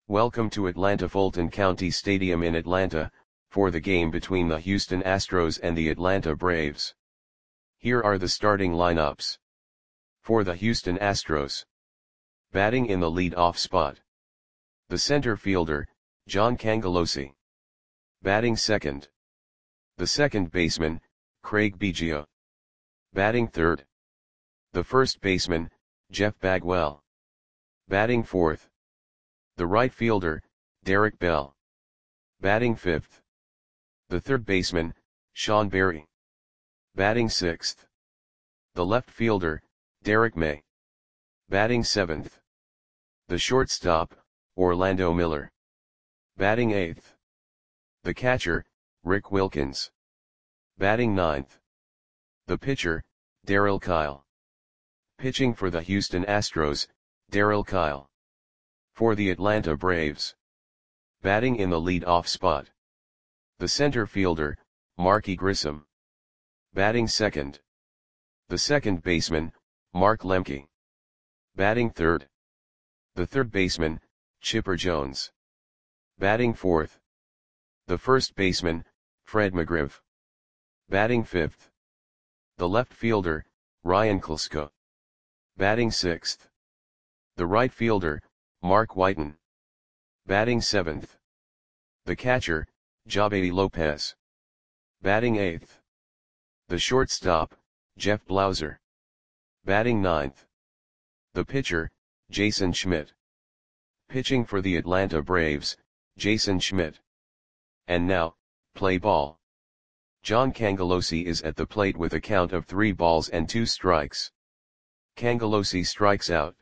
Welcome to Atlanta Fulton County Stadium in Atlanta, for the game between the Houston Astros and the Atlanta Braves. Here are the starting lineups. For the Houston Astros. Batting in the lead-off spot. The center fielder, John Cangelosi. Batting second. The second baseman, Craig Biggio. Batting third. The first baseman, Jeff Bagwell. Batting fourth. The right fielder, Derek Bell. Batting fifth. The third baseman, Sean Berry. Batting sixth. The left fielder, Derek May. Batting seventh. The shortstop, Orlando Miller. Batting eighth. The catcher, Rick Wilkins. Batting ninth. The pitcher, Darryl Kile. Pitching for the Houston Astros, Darryl Kile. For the Atlanta Braves. Batting in the lead-off spot. The center fielder, Marky Grissom. Batting second. The second baseman, Mark Lemke. Batting third. The third baseman, Chipper Jones. Batting fourth. The first baseman, Fred McGriff. Batting fifth. The left fielder, Ryan Klesko. Batting sixth. The right fielder, Mark Whiten. Batting seventh. The catcher, Javedi Lopez. Batting eighth. The shortstop, Jeff Blauser. Batting ninth. The pitcher, Jason Schmidt. Pitching for the Atlanta Braves, Jason Schmidt. And now, play ball. John Cangelosi is at the plate with a count of 3 balls and 2 strikes. Cangelosi strikes out.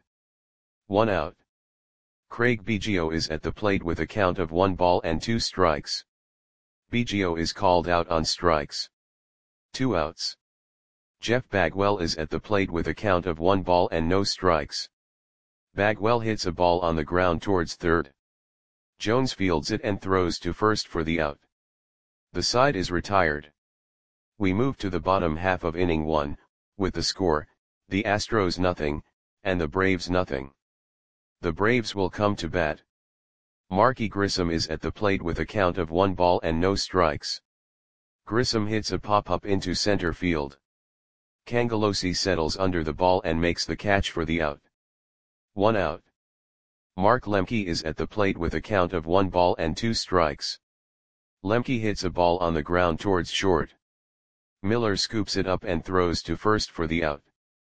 1 out. Craig Biggio is at the plate with a count of 1 ball and 2 strikes. Biggio is called out on strikes. 2 outs. Jeff Bagwell is at the plate with a count of 1 ball and no strikes. Bagwell hits a ball on the ground towards third. Jones fields it and throws to first for the out. The side is retired. We move to the bottom half of inning 1, with the score, the Astros nothing, and the Braves nothing. The Braves will come to bat. Marky Grissom is at the plate with a count of 1 ball and no strikes. Grissom hits a pop-up into center field. Cangelosi settles under the ball and makes the catch for the out. 1 out. Mark Lemke is at the plate with a count of 1 ball and 2 strikes. Lemke hits a ball on the ground towards short. Miller scoops it up and throws to first for the out.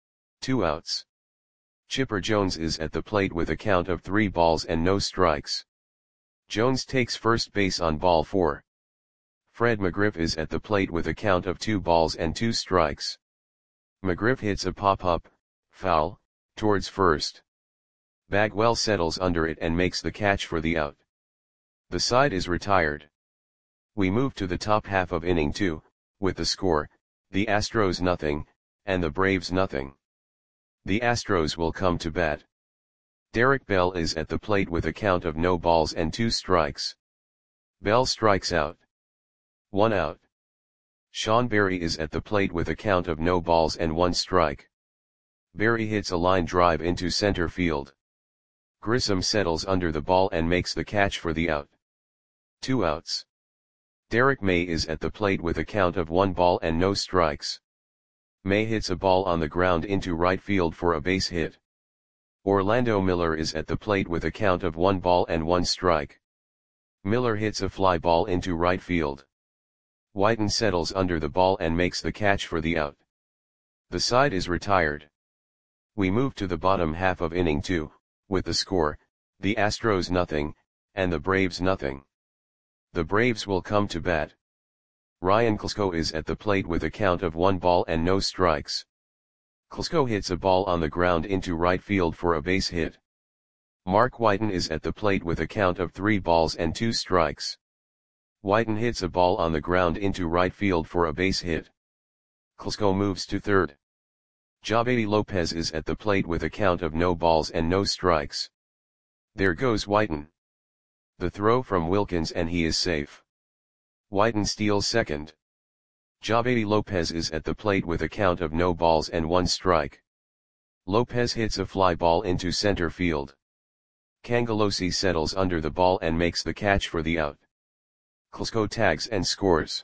2 outs. Chipper Jones is at the plate with a count of 3 balls and no strikes. Jones takes first base on ball 4. Fred McGriff is at the plate with a count of 2 balls and 2 strikes. McGriff hits a pop-up, foul, towards first. Bagwell settles under it and makes the catch for the out. The side is retired. We move to the top half of inning 2, with the score, the Astros nothing, and the Braves nothing. The Astros will come to bat. Derek Bell is at the plate with a count of no balls and 2 strikes. Bell strikes out. 1 out. Sean Berry is at the plate with a count of no balls and 1 strike. Berry hits a line drive into center field. Grissom settles under the ball and makes the catch for the out. 2 outs. Derek May is at the plate with a count of 1 ball and no strikes. May hits a ball on the ground into right field for a base hit. Orlando Miller is at the plate with a count of 1 ball and 1 strike. Miller hits a fly ball into right field. Whiten settles under the ball and makes the catch for the out. The side is retired. We move to the bottom half of inning 2, with the score, the Astros nothing, and the Braves nothing. The Braves will come to bat. Ryan Klesko is at the plate with a count of 1 ball and no strikes. Klesko hits a ball on the ground into right field for a base hit. Mark Whiten is at the plate with a count of 3 balls and 2 strikes. Whiten hits a ball on the ground into right field for a base hit. Klesko moves to third. Javedi Lopez is at the plate with a count of no balls and no strikes. There goes Whiten. The throw from Wilkins and he is safe. Whiten steals second. Javedi Lopez is at the plate with a count of no balls and 1 strike. Lopez hits a fly ball into center field. Cangelosi settles under the ball and makes the catch for the out. Klitschko tags and scores.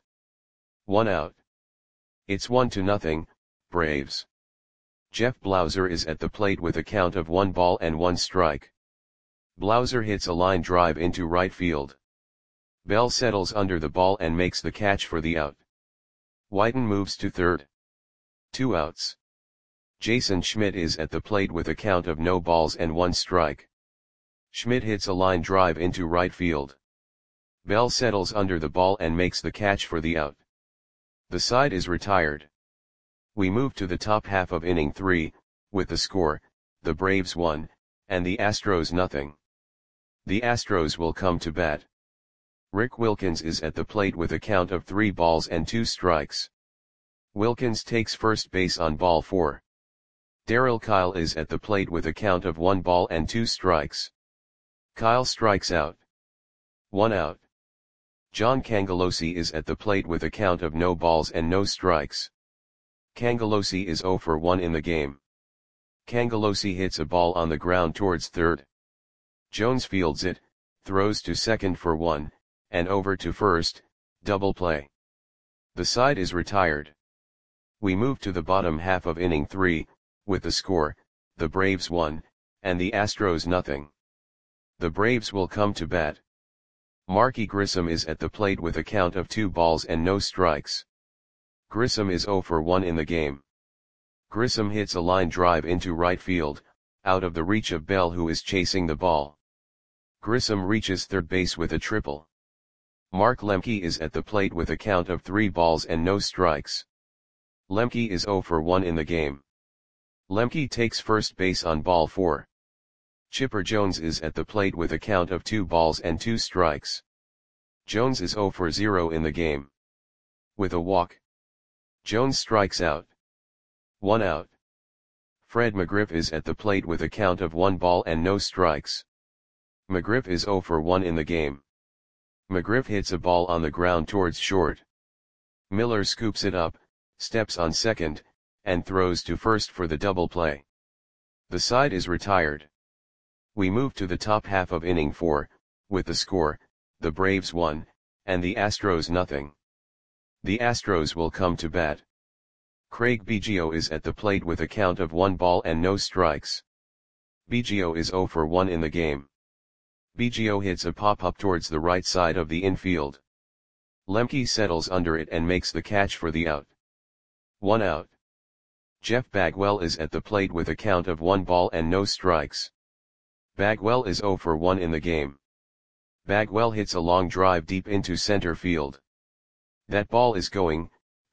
1 out. It's 1-0, Braves. Jeff Blauser is at the plate with a count of 1 ball and 1 strike. Blauser hits a line drive into right field. Bell settles under the ball and makes the catch for the out. Whiten moves to third. 2 outs. Jason Schmidt is at the plate with a count of no balls and 1 strike. Schmidt hits a line drive into right field. Bell settles under the ball and makes the catch for the out. The side is retired. We move to the top half of inning 3, with the score, the Braves 1, and the Astros nothing. The Astros will come to bat. Rick Wilkins is at the plate with a count of 3 balls and 2 strikes. Wilkins takes first base on ball 4. Darryl Kyle is at the plate with a count of 1 ball and 2 strikes. Kyle strikes out. 1 out. John Cangelosi is at the plate with a count of no balls and no strikes. Cangelosi is 0 for 1 in the game. Cangelosi hits a ball on the ground towards third. Jones fields it, throws to second for 1, and over to first, double play. The side is retired. We move to the bottom half of inning 3, with the score, the Braves 1, and the Astros nothing. The Braves will come to bat. Marky Grissom is at the plate with a count of 2 balls and no strikes. Grissom is 0 for 1 in the game. Grissom hits a line drive into right field, out of the reach of Bell, who is chasing the ball. Grissom reaches third base with a triple. Mark Lemke is at the plate with a count of 3 balls and no strikes. Lemke is 0 for 1 in the game. Lemke takes first base on ball 4. Chipper Jones is at the plate with a count of 2 balls and 2 strikes. Jones is 0 for 0 in the game. With a walk, Jones strikes out. 1 out. Fred McGriff is at the plate with a count of 1 ball and no strikes. McGriff is 0 for 1 in the game. McGriff hits a ball on the ground towards short. Miller scoops it up, steps on second, and throws to first for the double play. The side is retired. We move to the top half of inning 4, with the score, the Braves 1, and the Astros nothing. The Astros will come to bat. Craig Biggio is at the plate with a count of 1 ball and no strikes. Biggio is 0 for 1 in the game. Biggio hits a pop-up towards the right side of the infield. Lemke settles under it and makes the catch for the out. 1 out. Jeff Bagwell is at the plate with a count of 1 ball and no strikes. Bagwell is 0 for 1 in the game. Bagwell hits a long drive deep into center field. That ball is gone.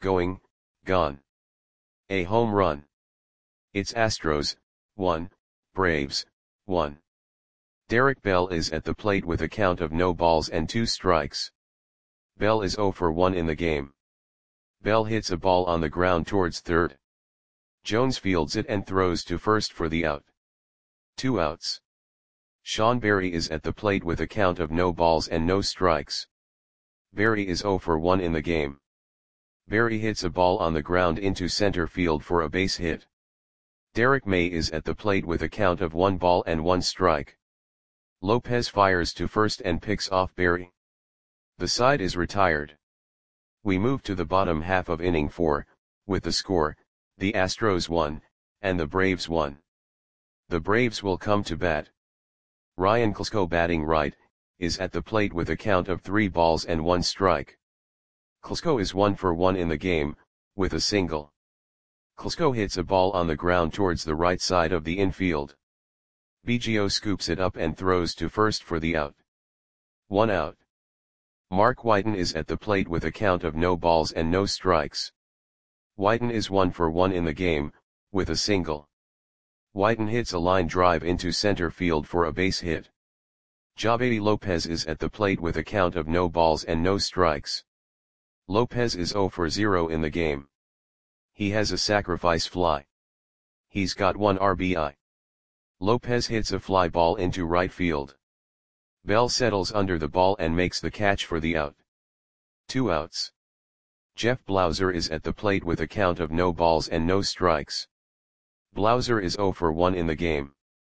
A home run. It's Astros 1, Braves 1. Derek Bell is at the plate with a count of no balls and 2 strikes. Bell is 0 for 1 in the game. Bell hits a ball on the ground towards third. Jones fields it and throws to first for the out. 2 outs. Sean Berry is at the plate with a count of no balls and no strikes. Berry is 0 for 1 in the game. Berry hits a ball on the ground into center field for a base hit. Derek May is at the plate with a count of 1 ball and 1 strike. Lopez fires to first and picks off Berry. The side is retired. We move to the bottom half of inning 4, with the score, the Astros 1, and the Braves 1. The Braves will come to bat. Ryan Klitschko, batting right, is at the plate with a count of 3 balls and 1 strike. Klitschko is 1 for 1 in the game, with a single. Klitschko hits a ball on the ground towards the right side of the infield. Biggio scoops it up and throws to first for the out. 1 out. Mark Whiten is at the plate with a count of no balls and no strikes. Whiten is 1 for 1 in the game, with a single. Whiten hits a line drive into center field for a base hit. Javedi Lopez is at the plate with a count of no balls and no strikes. Lopez is 0 for 0 in the game. He has a sacrifice fly. He's got 1 RBI. Lopez hits a fly ball into right field. Bell settles under the ball and makes the catch for the out. 2 outs. Jeff Blauser is at the plate with a count of no balls and no strikes. Blauser is 0 for 1 in the game.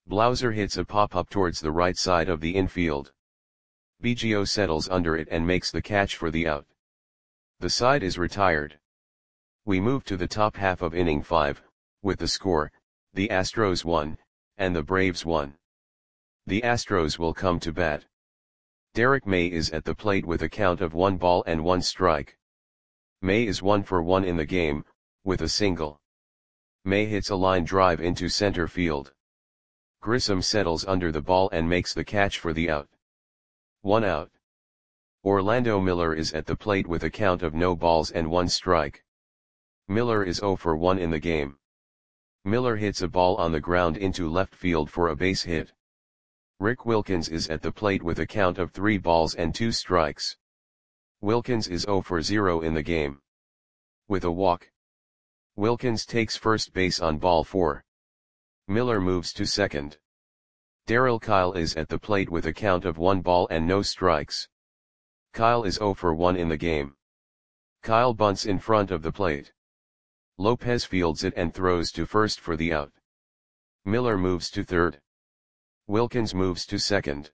Blauser hits a pop-up towards the right side of the infield. Biggio settles under it and makes the catch for the out. The side is retired. We move to the top half of inning 5, with the score, the Astros 1, and the Braves 1. The Astros will come to bat. Derek May is at the plate with a count of 1 ball and 1 strike. May is 1 for 1 in the game, with a single. May hits a line drive into center field. Grissom settles under the ball and makes the catch for the out. 1 out. Orlando Miller is at the plate with a count of no balls and 1 strike. Miller is 0 for 1 in the game. Miller hits a ball on the ground into left field for a base hit. Rick Wilkins is at the plate with a count of 3 balls and 2 strikes. Wilkins is 0 for 0 in the game. With a walk. Wilkins takes first base on ball 4. Miller moves to second. Darryl Kile is at the plate with a count of 1 ball and no strikes. Kile is 0 for 1 in the game. Kile bunts in front of the plate. Lopez fields it and throws to first for the out. Miller moves to third. Wilkins moves to second.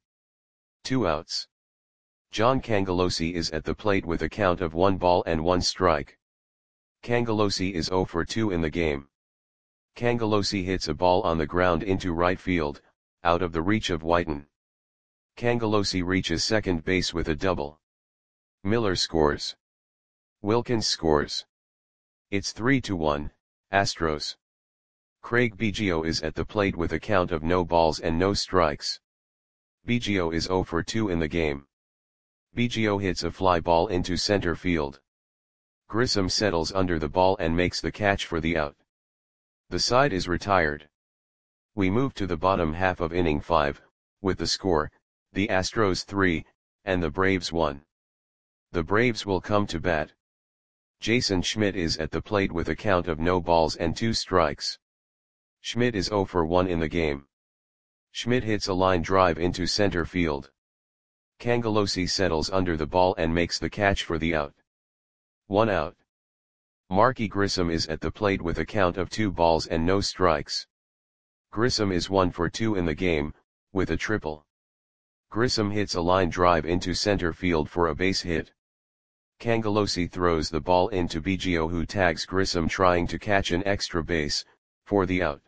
2 outs. John Cangelosi is at the plate with a count of 1 ball and 1 strike. Cangelosi is 0 for 2 in the game. Cangelosi hits a ball on the ground into right field, out of the reach of Whiten. Cangelosi reaches second base with a double. Miller scores. Wilkins scores. It's 3-1, Astros. Craig Biggio is at the plate with a count of no balls and no strikes. Biggio is 0 for 2 in the game. Biggio hits a fly ball into center field. Grissom settles under the ball and makes the catch for the out. The side is retired. We move to the bottom half of inning 5, with the score, the Astros 3, and the Braves 1. The Braves will come to bat. Jason Schmidt is at the plate with a count of no balls and 2 strikes. Schmidt is 0 for 1 in the game. Schmidt hits a line drive into center field. Cangelosi settles under the ball and makes the catch for the out. 1 out. Marky Grissom is at the plate with a count of 2 balls and no strikes. Grissom is 1 for 2 in the game, with a triple. Grissom hits a line drive into center field for a base hit. Cangelosi throws the ball into Biggio, who tags Grissom trying to catch an extra base, for the out.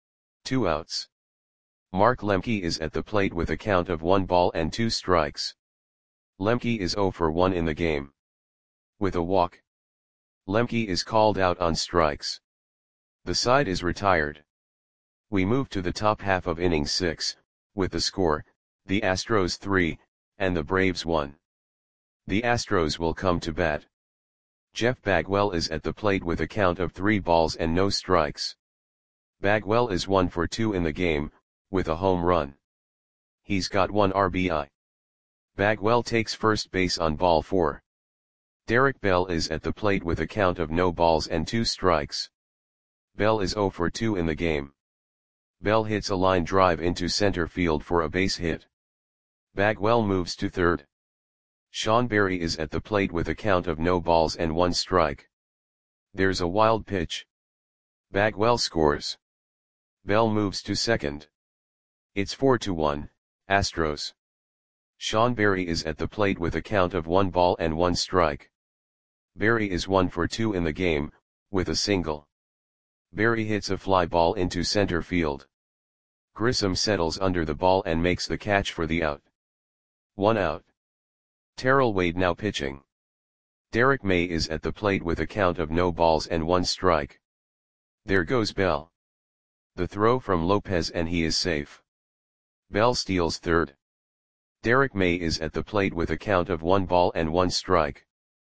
2 outs. Mark Lemke is at the plate with a count of 1 ball and 2 strikes. Lemke is 0 for 1 in the game. With a walk. Lemke is called out on strikes. The side is retired. We move to the top half of inning 6, with the score, the Astros 3, and the Braves 1. The Astros will come to bat. Jeff Bagwell is at the plate with a count of 3 balls and no strikes. Bagwell is 1 for 2 in the game, with a home run. He's got 1 RBI. Bagwell takes first base on ball 4. Derek Bell is at the plate with a count of no balls and 2 strikes. Bell is 0 for 2 in the game. Bell hits a line drive into center field for a base hit. Bagwell moves to third. Sean Berry is at the plate with a count of no balls and 1 strike. There's a wild pitch. Bagwell scores. Bell moves to second. It's 4-1, Astros. Sean Berry is at the plate with a count of 1 ball and 1 strike. Berry is 1 for 2 in the game, with a single. Berry hits a fly ball into center field. Grissom settles under the ball and makes the catch for the out. 1 out. Terrell Wade now pitching. Derek May is at the plate with a count of no balls and 1 strike. There goes Bell. The throw from Lopez and he is safe. Bell steals third. Derek May is at the plate with a count of 1 ball and 1 strike.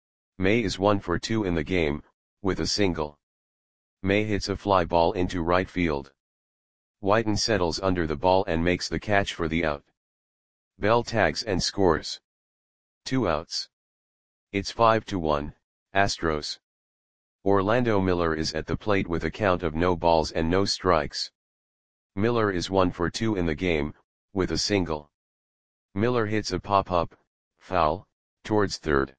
May is 1 for 2 in the game, with a single. May hits a fly ball into right field. Whiten settles under the ball and makes the catch for the out. Bell tags and scores. 2 outs. It's 5-1, Astros. Orlando Miller is at the plate with a count of no balls and no strikes. Miller is 1 for 2 in the game, with a single. Miller hits a pop-up, foul, towards third.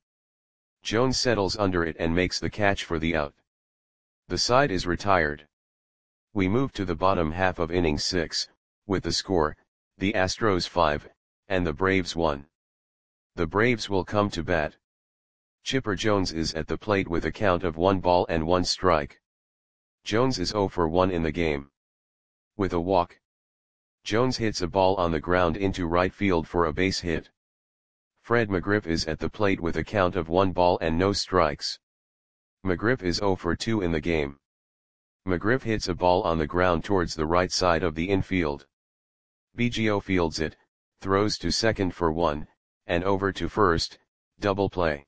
Jones settles under it and makes the catch for the out. The side is retired. We move to the bottom half of inning 6, with the score, the Astros 5, and the Braves 1. The Braves will come to bat. Chipper Jones is at the plate with a count of 1 ball and 1 strike. Jones is 0 for 1 in the game. With a walk, Jones hits a ball on the ground into right field for a base hit. Fred McGriff is at the plate with a count of 1 ball and no strikes. McGriff is 0 for 2 in the game. McGriff hits a ball on the ground towards the right side of the infield. Biggio fields it, throws to second for 1, and over to first, double play.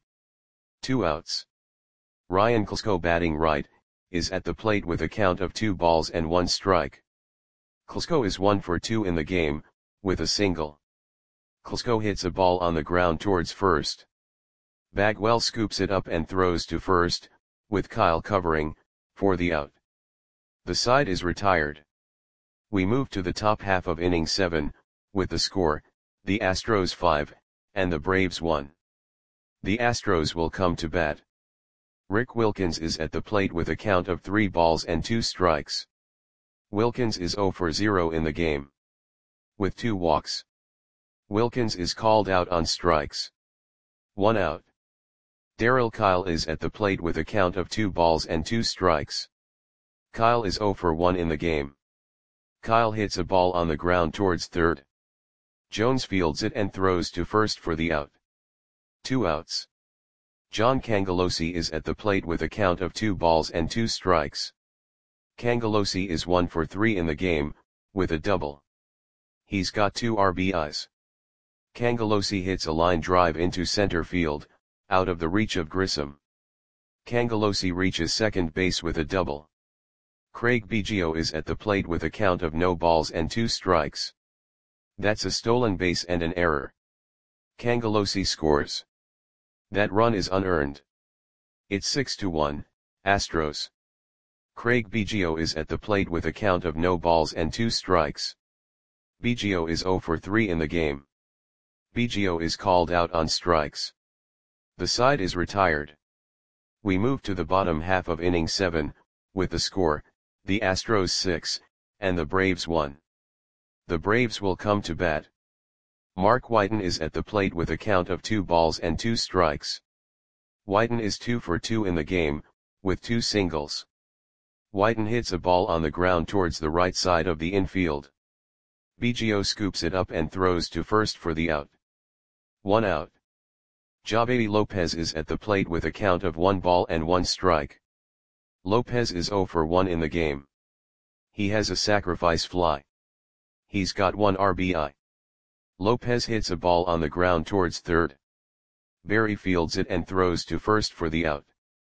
2 outs. Ryan Klesko batting right, is at the plate with a count of 2 balls and 1 strike. Klesko is 1 for 2 in the game, with a single. Klesko hits a ball on the ground towards first. Bagwell scoops it up and throws to first, with Kyle covering, for the out. The side is retired. We move to the top half of inning 7, with the score, the Astros 5, and the Braves 1. The Astros will come to bat. Rick Wilkins is at the plate with a count of 3 balls and 2 strikes. Wilkins is 0 for 0 in the game. With 2 walks. Wilkins is called out on strikes. 1 out. Darryl Kyle is at the plate with a count of 2 balls and 2 strikes. Kyle is 0 for 1 in the game. Kyle hits a ball on the ground towards third. Jones fields it and throws to first for the out. 2 outs. John Cangelosi is at the plate with a count of 2 balls and 2 strikes. Cangelosi is 1 for 3 in the game, with a double. He's got 2 RBIs. Cangelosi hits a line drive into center field, out of the reach of Grissom. Cangelosi reaches second base with a double. Craig Biggio is at the plate with a count of no balls and 2 strikes. That's a stolen base and an error. Cangelosi scores. That run is unearned. It's 6-1, Astros. Craig Biggio is at the plate with a count of no balls and 2 strikes. Biggio is 0 for 3 in the game. Biggio is called out on strikes. The side is retired. We move to the bottom half of inning 7, with the score, the Astros 6, and the Braves 1. The Braves will come to bat. Mark Whiten is at the plate with a count of 2 balls and 2 strikes. Whiten is 2 for 2 in the game, with 2 singles. Whiten hits a ball on the ground towards the right side of the infield. Biggio scoops it up and throws to first for the out. 1 out. Javi Lopez is at the plate with a count of 1 ball and 1 strike. Lopez is 0 for 1 in the game. He has a sacrifice fly. He's got 1 RBI. Lopez hits a ball on the ground towards third. Berry fields it and throws to first for the out.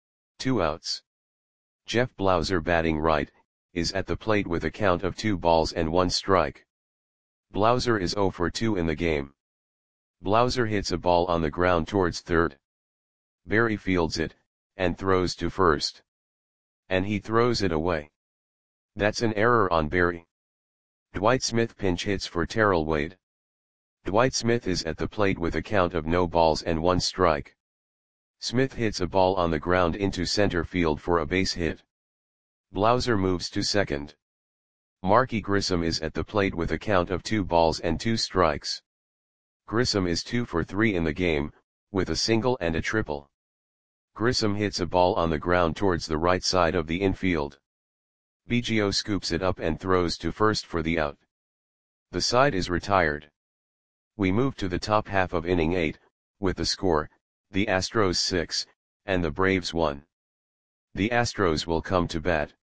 2 outs. Jeff Blauser batting right, is at the plate with a count of 2 balls and 1 strike. Blauser is 0 for 2 in the game. Blauser hits a ball on the ground towards third. Berry fields it, and throws to first. And he throws it away. That's an error on Berry. Dwight Smith pinch hits for Terrell Wade. Dwight Smith is at the plate with a count of no balls and 1 strike. Smith hits a ball on the ground into center field for a base hit. Blauser moves to second. Marky Grissom is at the plate with a count of 2 balls and 2 strikes. Grissom is 2 for 3 in the game, with a single and a triple. Grissom hits a ball on the ground towards the right side of the infield. Biggio scoops it up and throws to first for the out. The side is retired. We move to the top half of inning 8, with the score, the Astros 6, and the Braves 1. The Astros will come to bat.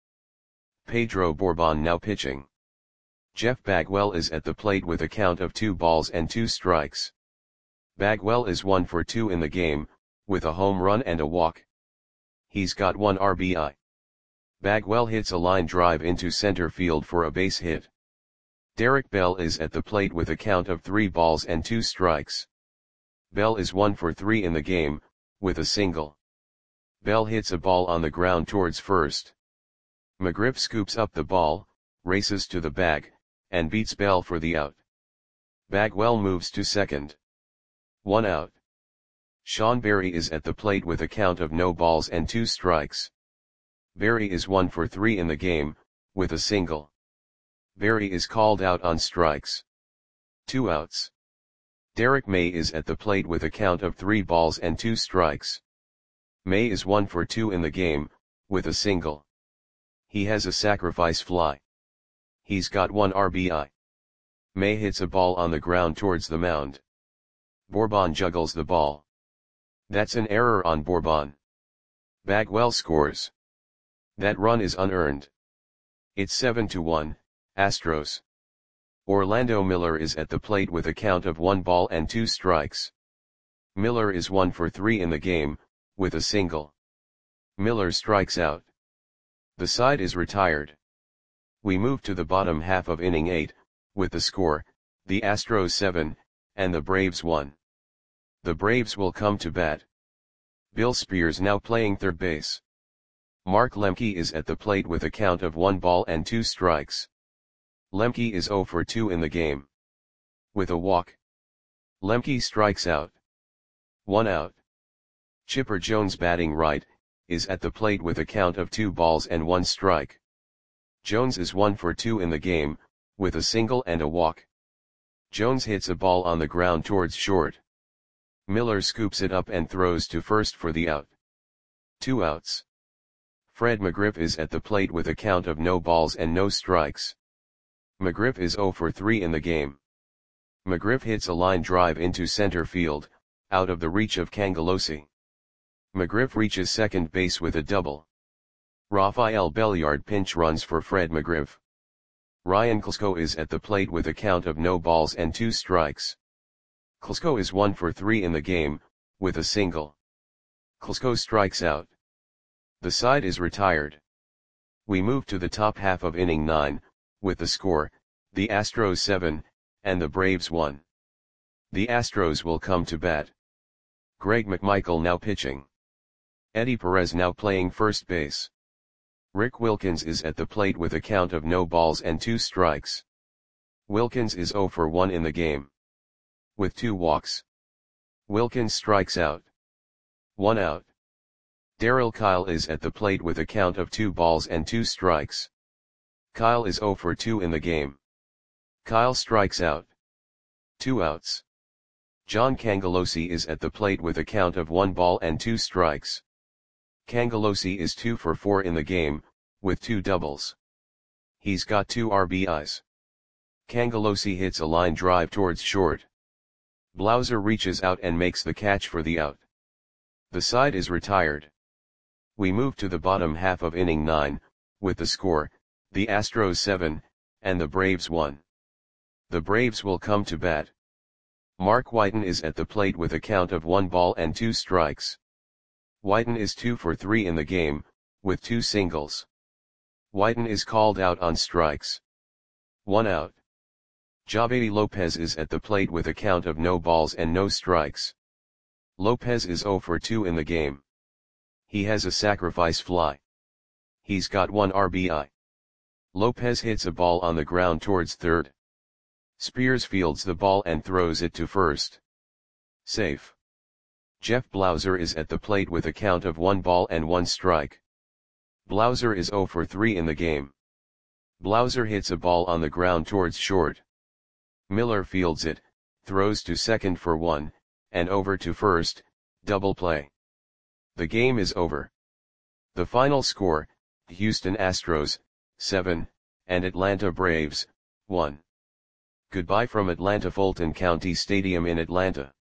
Pedro Borbon now pitching. Jeff Bagwell is at the plate with a count of 2 balls and 2 strikes. Bagwell is 1 for 2 in the game, with a home run and a walk. He's got 1 RBI. Bagwell hits a line drive into center field for a base hit. Derek Bell is at the plate with a count of 3 balls and 2 strikes. Bell is 1 for 3 in the game, with a single. Bell hits a ball on the ground towards first. McGriff scoops up the ball, races to the bag, and beats Bell for the out. Bagwell moves to second. 1 out. Sean Berry is at the plate with a count of no balls and 2 strikes. Berry is 1 for 3 in the game, with a single. Barry is called out on strikes. 2 outs. Derek May is at the plate with a count of 3 balls and 2 strikes. May is 1 for 2 in the game, with a single. He has a sacrifice fly. He's got 1 RBI. May hits a ball on the ground towards the mound. Bourbon juggles the ball. That's an error on Bourbon. Bagwell scores. That run is unearned. It's 7-1, Astros. Orlando Miller is at the plate with a count of 1 ball and 2 strikes. Miller is 1 for 3 in the game, with a single. Miller strikes out. The side is retired. We move to the bottom half of inning 8, with the score, the Astros 7, and the Braves 1. The Braves will come to bat. Bill Spears now playing third base. Mark Lemke is at the plate with a count of 1 ball and 2 strikes. Lemke is 0 for 2 in the game. With a walk. Lemke strikes out. 1 out. Chipper Jones batting right, is at the plate with a count of 2 balls and 1 strike. Jones is 1 for 2 in the game, with a single and a walk. Jones hits a ball on the ground towards short. Miller scoops it up and throws to first for the out. 2 outs. Fred McGriff is at the plate with a count of no balls and no strikes. McGriff is 0 for 3 in the game. McGriff hits a line drive into center field, out of the reach of Cangelosi. McGriff reaches second base with a double. Rafael Belliard pinch runs for Fred McGriff. Ryan Klesko is at the plate with a count of no balls and 2 strikes. Klesko is 1 for 3 in the game, with a single. Klesko strikes out. The side is retired. We move to the top half of inning 9, with the score, the Astros 7, and the Braves 1. The Astros will come to bat. Greg McMichael now pitching. Eddie Perez now playing first base. Rick Wilkins is at the plate with a count of no balls and 2 strikes. Wilkins is 0 for 1 in the game. With 2 walks. Wilkins strikes out. 1 out. Darryl Kyle is at the plate with a count of 2 balls and 2 strikes. Kyle is 0 for 2 in the game. Kyle strikes out. 2 outs. John Cangelosi is at the plate with a count of 1 ball and 2 strikes. Cangelosi is 2 for 4 in the game, with 2 doubles. He's got 2 RBIs. Cangelosi hits a line drive towards short. Blauser reaches out and makes the catch for the out. The side is retired. We move to the bottom half of inning 9, with the score, the Astros 7, and the Braves 1. The Braves will come to bat. Mark Whiten is at the plate with a count of 1 ball and 2 strikes. Whiten is 2 for 3 in the game, with 2 singles. Whiten is called out on strikes. 1 out. Javedi Lopez is at the plate with a count of no balls and no strikes. Lopez is 0 for 2 in the game. He has a sacrifice fly. He's got 1 RBI. Lopez hits a ball on the ground towards third. Spears fields the ball and throws it to first. Safe. Jeff Blauser is at the plate with a count of 1 ball and 1 strike. Blauser is 0 for 3 in the game. Blauser hits a ball on the ground towards short. Miller fields it, throws to second for 1, and over to first, double play. The game is over. The final score, Houston Astros, 7, and Atlanta Braves, 1. Goodbye from Atlanta Fulton County Stadium in Atlanta.